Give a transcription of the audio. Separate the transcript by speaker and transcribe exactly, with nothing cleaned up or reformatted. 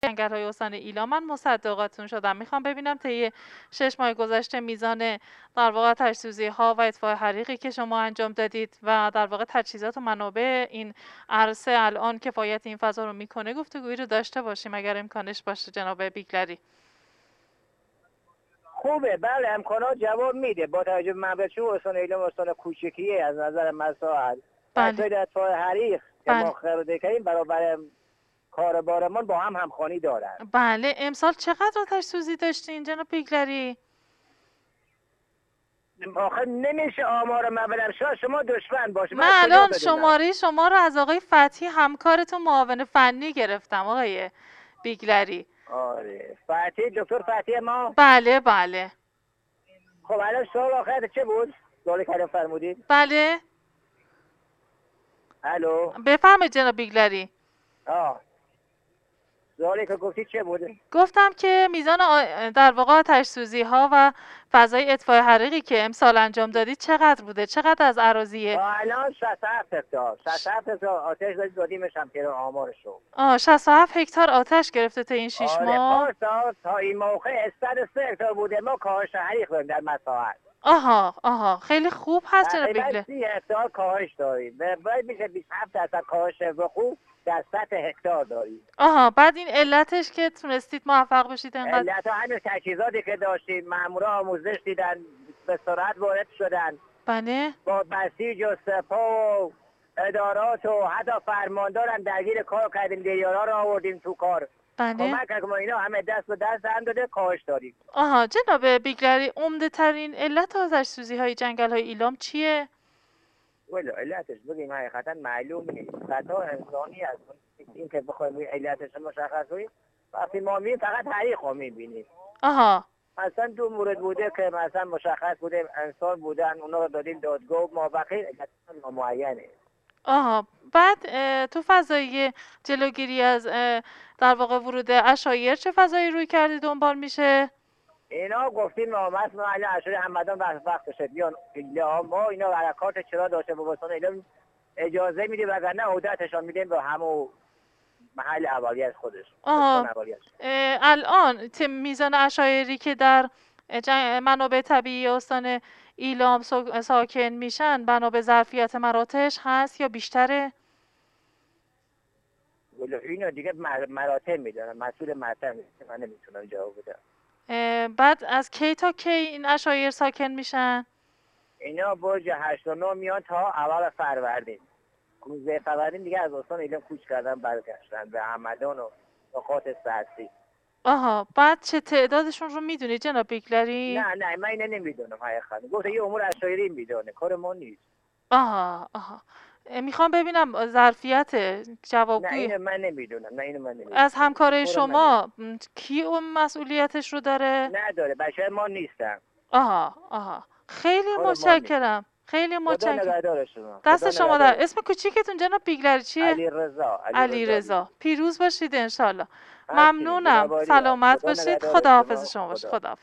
Speaker 1: جنگل‌های استان ایلام من مصدقاتون شدم. میخوام ببینم طی شش ماه گذشته میزان در واقع آتش‌سوزی‌ها و اطفاء حریقی که شما انجام دادید و در واقع تجهیزات و منابع این عرصه الان کفایت این فضا رو میکنه گفتگویی رو داشته باشیم اگر امکانش باشه جناب بیگلری.
Speaker 2: خوبه، بله امکانات جواب میده با توجه به منبع استان ایلام استان کوچیکیه از نظر مساحت.
Speaker 1: بله.
Speaker 2: در اطفاء حریق که
Speaker 1: بله.
Speaker 2: ما خرده کردیم برابر کاربارمان با هم همخوانی دارن.
Speaker 1: بله. امسال چقدر آتش سوزی داشتین جناب بیگلری؟
Speaker 2: آخه نمیشه آمار من بدم، شاید شما دشمن باشه.
Speaker 1: من الان شماره شما رو از آقای فتحی همکارتون معاون فنی گرفتم آقای بیگلری.
Speaker 2: آره فتحی، دکتر فتحی ما؟
Speaker 1: بله بله.
Speaker 2: خب الان سوال آخر چه بود؟ سوالی که فرمودید؟
Speaker 1: بله.
Speaker 2: الو
Speaker 1: بفرمایید جناب بیگلری.
Speaker 2: آه سوالی که گفتید چه بوده؟
Speaker 1: گفتم که میزان آ... در واقع آتش سوزی ها و فضای اطفاء حریقی که امسال انجام دادید چقدر بوده؟ چقدر از اراضی؟
Speaker 2: الان شصت و هفت هکتار شصت و هفت هکتار آتش دادید دادیمش هم که آمارش رو.
Speaker 1: آه شصت و هفت هکتار آتش گرفته تا این شش
Speaker 2: آره
Speaker 1: ماه؟
Speaker 2: پارسال تا این موقع صد و سه هکتار بوده، ما کاهش حریق داریم در مساحت.
Speaker 1: آها آها خیلی خوب هست جناب بیگلری.
Speaker 2: تقریبا سی هکتار کاهش داریم. باید میشه بیست و هفت درصد کاهش خوب در سطح هکتار داریم.
Speaker 1: آها بعد این علتش که تونستید موفق بشید انقدر؟
Speaker 2: علت همین تجهیزاتی که داشتیم، مامورا آموزش دیدن، به سرعت وارد شدن.
Speaker 1: بله.
Speaker 2: با بسیج و سپاه و ادارات و حتی فرماندارم درگیر کار کردیم، دیارا رو آوردیم تو کار.
Speaker 1: بله.
Speaker 2: کمک کردیم اینا همه دست به دست هم داده کاهش داریم.
Speaker 1: آها جناب بیگلری عمده ترین علت آتش سوزی های جنگل های ایلام چیه؟
Speaker 2: ولی علتش بگیم حقیقتا معلوم نیست، خطا انسانی است. این که بخوایم علتش مشخص کنیم وقتی ما میبینیم فقط حریق رو میبینیم.
Speaker 1: آها
Speaker 2: مثلا دو مورد بوده که مثلا مشخص بوده انسان بودن، اونا رو دادیم دادگاه ما بقیه علت نامعینه.
Speaker 1: آها بعد تو فضای جلوگیری از در واقع ورود عشایر چه فضایی روی کردی دنبال میشه؟
Speaker 2: اینا گفتیم آمد ما علی عشایر همدان وقت وقت شد بیان ایلا ما اینا حرکات چرا داشته با بستان ایلا اجازه میدیم وگرنه عودتشان میدیم به همون محل اولیه از خودش.
Speaker 1: آها الان میزان عشایری که در منابع طبیعی استان ایلام ساکن میشن بنا به ظرفیت مراتعش هست یا بیشتره؟
Speaker 2: اینا دیگه مراتع میدونن، مسئول مراتع من نمیتونم جواب بدم.
Speaker 1: بعد از کی تا کی این عشایر ساکن میشن؟
Speaker 2: اینا برج هشت و نه میان تا اول فروردین. روزه فروردین دیگه از استان ایلام کوچ کردن برگشتن به همدان و نقاط سرسی.
Speaker 1: آها بعد چه تعدادشون رو میدونی جناب بیگلری؟
Speaker 2: نه نه من اینو نمیدونم حقیقتا. گفت یه امور عشایری میدونه، کار ما نیست.
Speaker 1: آها آها میخوام ببینم ظرفیت جوابگوی.
Speaker 2: نه اینو من نمیدونم. نه اینو من نمیدونم.
Speaker 1: از همکارای شما کی اون مسئولیتش رو داره؟
Speaker 2: نداره، بچه ما نیستن.
Speaker 1: آها آها خیلی متشکرم. خیلی متشکرم. دست شما در. اسم کوچیکتون جناب بیگلری چیه؟
Speaker 2: علی رضا.
Speaker 1: علی رضا. پیروز باشید ان شاءالله. ممنونم. سلامت باشید. خداحافظ شما باشید. خداحافظ.